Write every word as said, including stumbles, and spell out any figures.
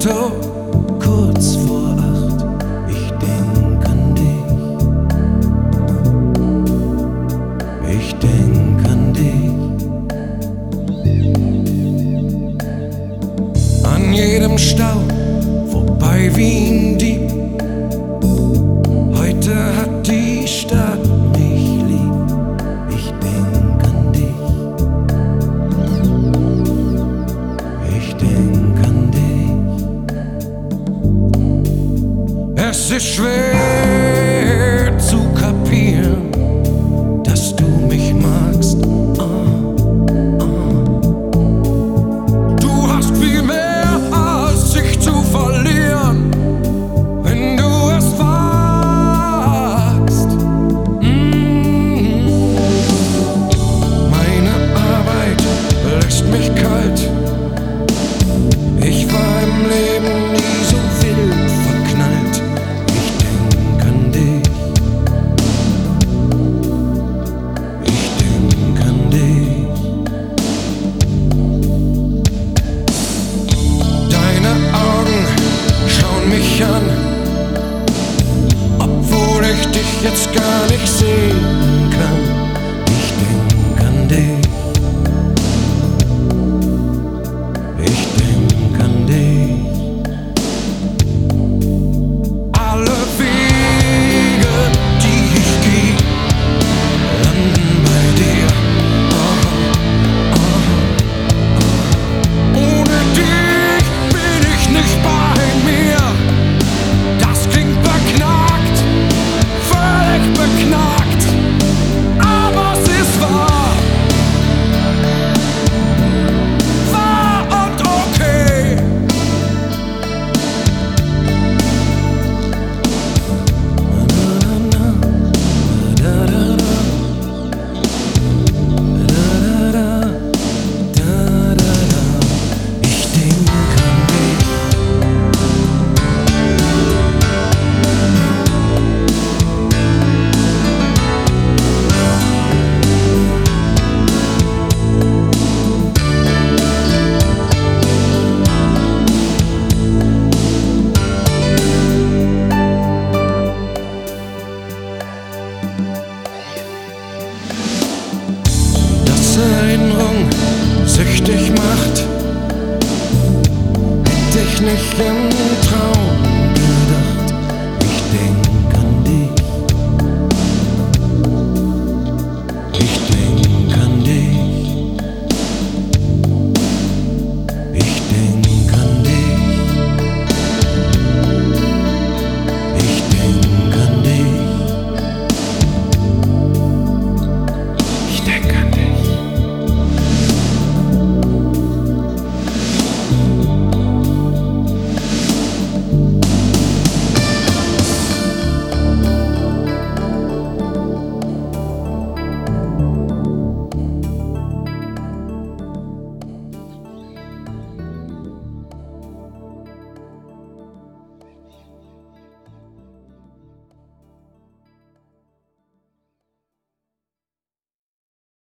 Auto, kurz vor acht, ich denk an dich, ich denk an dich. An jedem Stau, vorbei wie ein Dieb, heute hat die Stadt mich lieb, ich denk an dich, ich denk an dich. Es ist schwer zu kapieren, dass du mich magst. Oh, oh. Du hast viel mehr als ich zu verlieren, wenn du es wagst. Mm. Meine Arbeit lässt mich kalt. Ich war im Leben nie so wild verknallt. Ich denk an dich, ich denk an dich. Deine Augen schauen mich an, obwohl ich dich jetzt gar nicht sehen kann. Ich denk an dich, ich denk an dich. Alle Wege, die ich geh, landen bei dir. Oh, oh, oh. Ohne dich bin ich nicht bei mir. Das klingt beknackt, völlig beknackt, aber es ist wahr. Wahr und okay. Ich denk an dich. Dass Erinnerung süchtig macht, hätte ich nicht im Traum